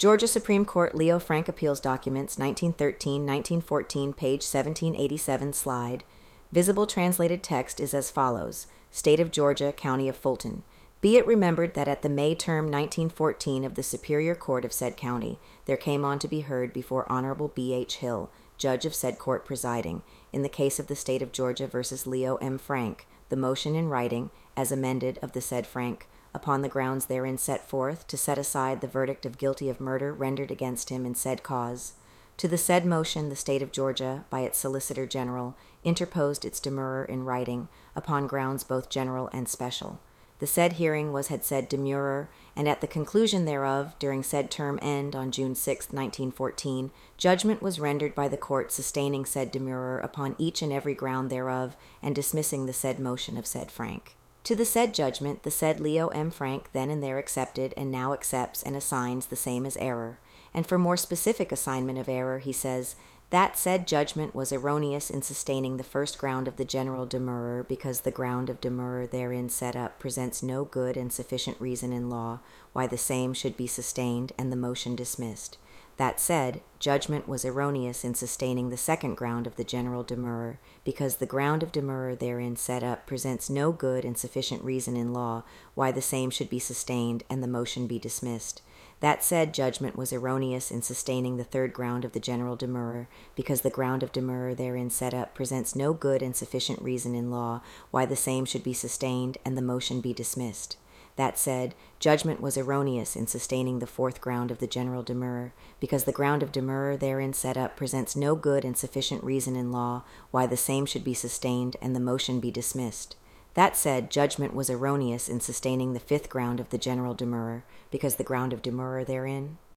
Georgia Supreme Court Leo Frank Appeals Documents, 1913-1914, page 1787, slide. Visible translated text is as follows. State of Georgia, County of Fulton. Be it remembered that at the May term 1914 of the Superior Court of said county, there came on to be heard before Honorable B. H. Hill, Judge of said court presiding, in the case of the State of Georgia versus Leo M. Frank, the motion in writing, as amended of the said Frank, upon the grounds therein set forth, to set aside the verdict of guilty of murder rendered against him in said cause. To the said motion the State of Georgia, by its Solicitor General, interposed its demurrer in writing, upon grounds both general and special. The said hearing was had said demurrer, and at the conclusion thereof, during said term end on June 6, 1914, judgment was rendered by the court sustaining said demurrer upon each and every ground thereof, and dismissing the said motion of said Frank. To the said judgment, the said Leo M. Frank then and there accepted, and now accepts and assigns the same as error. And for more specific assignment of error, he says, that said judgment was erroneous in sustaining the first ground of the general demurrer, because the ground of demurrer therein set up presents no good and sufficient reason in law why the same should be sustained and the motion dismissed. That said, judgment was erroneous in sustaining the second ground of the general demurrer, because the ground of demurrer therein set up presents no good and sufficient reason in law why the same should be sustained and the motion be dismissed. That said, judgment was erroneous in sustaining the third ground of the general demurrer, because the ground of demurrer therein set up presents no good and sufficient reason in law why the same should be sustained and the motion be dismissed. That said, judgment was erroneous in sustaining the fourth ground of the general demurrer, because the ground of demurrer therein set up presents no good and sufficient reason in law why the same should be sustained and the motion be dismissed. That said, judgment was erroneous in sustaining the fifth ground of the general demurrer, because the ground of demurrer therein